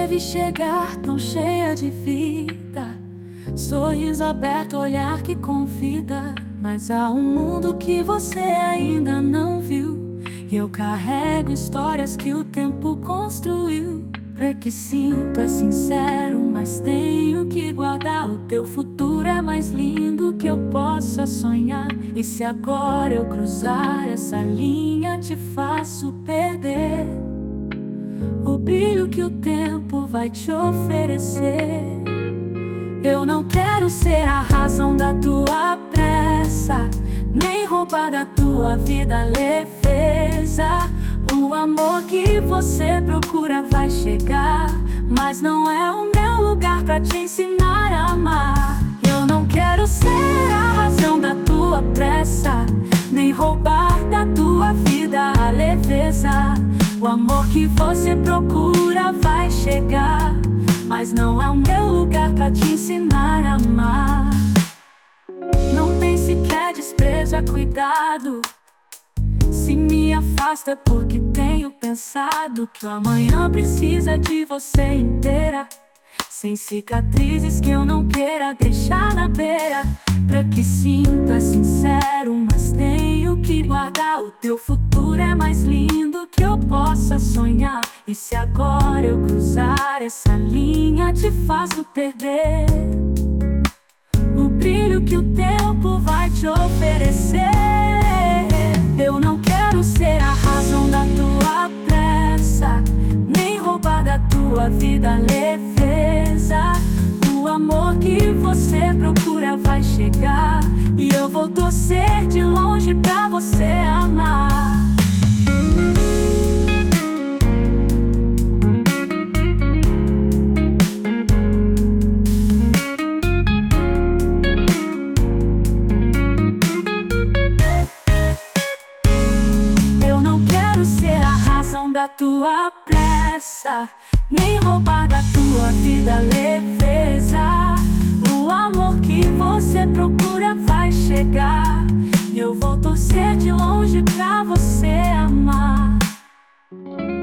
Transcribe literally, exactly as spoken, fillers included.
teve chegar tão cheia de vida, sorriso aberto, olhar que convida. Mas há um mundo que você ainda não viu, e eu carrego histórias que o tempo construiu. Pra que sinto é sincero, mas tenho que guardar. O teu futuro é mais lindo que eu possa sonhar. E se agora eu cruzar essa linha, te faço perder o brilho que o tempo vai te oferecer. Eu não quero ser a razão da tua pressa, nem roubar da tua vida leveza. O amor que você procura vai chegar, mas não é o meu lugar pra te ensinar a amar. Eu não quero ser a razão da tua pressa, nem roubar da tua vida a leveza. O amor que você procura vai chegar, mas não é o meu lugar pra te ensinar a amar. Não tem sequer desprezo, é cuidado. Se me afasta porque tenho pensado que o amanhã precisa de você inteira, sem cicatrizes que eu não queira deixar na beira. Pra que sinto é sincero, mas tenho que guardar. O teu futuro é mais lindo que eu possa sonhar. E se agora eu cruzar essa linha, te faço perder o brilho que o tempo vai te oferecer. Eu não quero ser a razão da tua pressa, nem roubar da tua vida leveza. O amor que você procura vai chegar, e eu vou torcer de longe pra você amar. Da tua pressa, nem roubar da tua vida leveza. O amor que você procura vai chegar, e eu vou torcer de longe pra você amar.